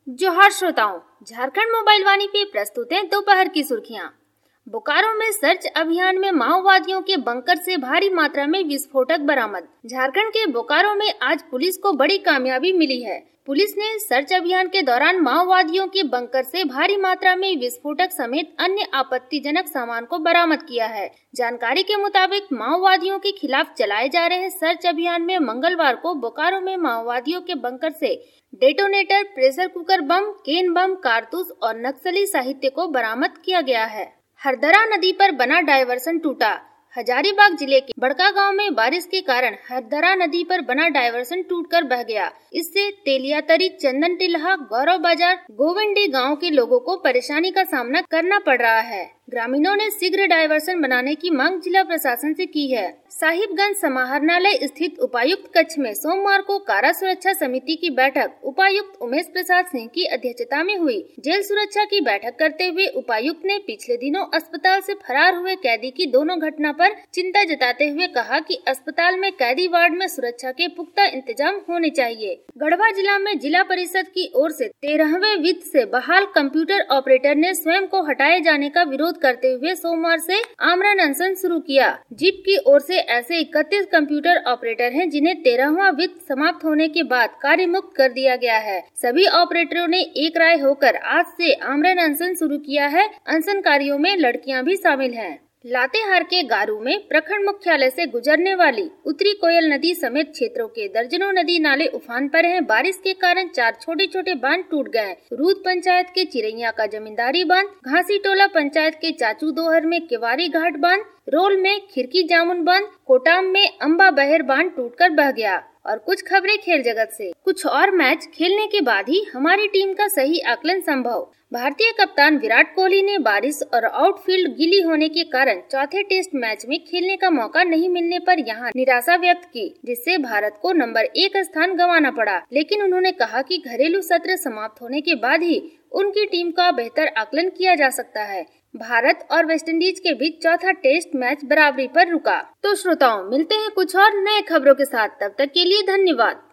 जोहार श्रोताओं, झारखंड मोबाइल वाणी पे प्रस्तुत है दोपहर की सुर्खियां। बोकारो में सर्च अभियान में माओवादियों के बंकर से भारी मात्रा में विस्फोटक बरामद। झारखंड के बोकारो में आज पुलिस को बड़ी कामयाबी मिली है। पुलिस ने सर्च अभियान के दौरान माओवादियों के बंकर से भारी मात्रा में विस्फोटक समेत अन्य आपत्तिजनक सामान को बरामद किया है। जानकारी के मुताबिक माओवादियों के खिलाफ चलाए जा रहे सर्च अभियान में मंगलवार को बोकारो में माओवादियों के बंकर से detonator, pressure cooker bomb, can bomb, कारतूस और नक्सली साहित्य को बरामद किया गया है। हरदरा नदी पर बना डायवर्सन टूटा। हजारीबाग जिले के बड़का गांव में बारिश के कारण हरदरा नदी पर बना डायवर्सन टूटकर बह गया। इससे तेलियातरी, चंदन टिल्हा, गौरव बाजार, गोविंडी गांव के लोगों को परेशानी का सामना करना पड़ रहा है। ग्रामीणों ने शीघ्र डायवर्सन बनाने की मांग जिला प्रशासन से की है। साहिबगंज समाहरणालय स्थित उपायुक्त कक्ष में सोमवार को कारा सुरक्षा समिति की बैठक उपायुक्त उमेश प्रसाद सिंह की अध्यक्षता में हुई। जेल सुरक्षा की बैठक करते हुए उपायुक्त ने पिछले दिनों अस्पताल से फरार हुए कैदी की दोनों घटना पर चिंता जताते हुए कहा कि अस्पताल में कैदी वार्ड में सुरक्षा के पुख्ता इंतजाम होने चाहिए। गढ़वा जिला में जिला परिषद की ओर से 13वें वित्त से बहाल कंप्यूटर ऑपरेटर ने स्वयं को हटाए जाने का विरोध करते हुए सोमवार से आमरण अनशन शुरू किया। जीप की ओर से ऐसे 31 कंप्यूटर ऑपरेटर हैं जिन्हें 13वां वित्त समाप्त होने के बाद कार्य मुक्त कर दिया गया है। सभी ऑपरेटरों ने एक राय होकर आज से आमरण अनशन शुरू किया है। अनशनकारियों में लड़कियां भी शामिल हैं। लातेहार के गारू में प्रखंड मुख्यालय से गुजरने वाली उत्तरी कोयल नदी समेत क्षेत्रों के दर्जनों नदी नाले उफान पर हैं। बारिश के कारण 4 छोटे छोटे बांध टूट गए। रूद पंचायत के चिरैया का जमींदारी बांध, घासी टोला पंचायत के चाचू दोहर में केवारी घाट बांध, रोल में खिड़की जामुन बांध, कोटाम में अम्बा बहर बांध टूटकर बह गया। और कुछ खबरें खेल जगत से। कुछ और मैच खेलने के बाद ही हमारी टीम का सही आकलन संभव। भारतीय कप्तान विराट कोहली ने बारिश और आउटफील्ड गीली होने के कारण चौथे टेस्ट मैच में खेलने का मौका नहीं मिलने पर यहां निराशा व्यक्त की, जिससे भारत को नंबर 1 स्थान गंवाना पड़ा। लेकिन उन्होंने कहा कि घरेलू सत्र समाप्त होने के बाद ही उनकी टीम का बेहतर आकलन किया जा सकता है। भारत और वेस्टइंडीज के बीच चौथा टेस्ट मैच बराबरी पर रुका। तो श्रोताओं, मिलते हैं कुछ और नए खबरों के साथ। तब तक के लिए धन्यवाद।